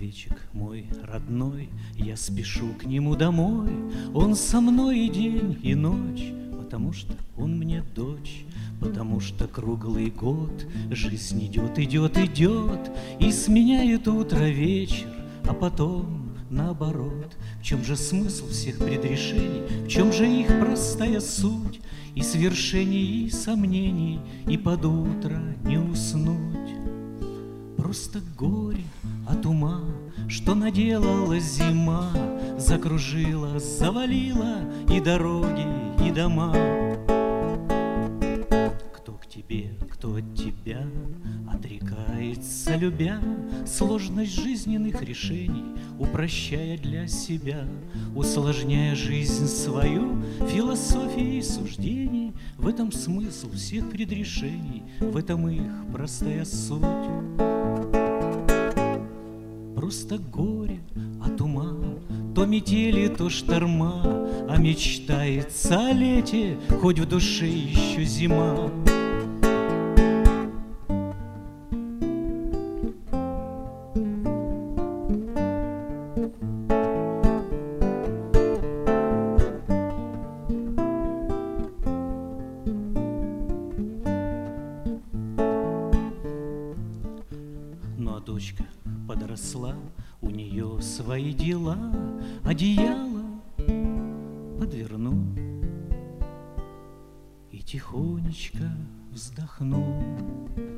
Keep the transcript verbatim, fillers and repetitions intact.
Человечек мой родной, я спешу к нему домой. Он со мной и день, и ночь, потому что он мне дочь. Потому что круглый год жизнь идет, идет, идет, и сменяет утро вечер, а потом наоборот. В чем же смысл всех предрешений, в чем же их простая суть? И свершений, и сомнений, и под утро не уснуть. Просто горе от ума, что наделала зима, закружила, завалила и дороги, и дома. Кто к тебе, кто от тебя отрекается, любя сложность жизненных решений, упрощая для себя, усложняя жизнь свою философией суждений. В этом смысл всех предрешений, в этом их простая суть. Просто горе от ума, то метели, то шторма, а мечтается о лете, хоть в душе еще зима. Ну а дочка подросла, у нее свои дела, одеяло подверну и тихонечко вздохну.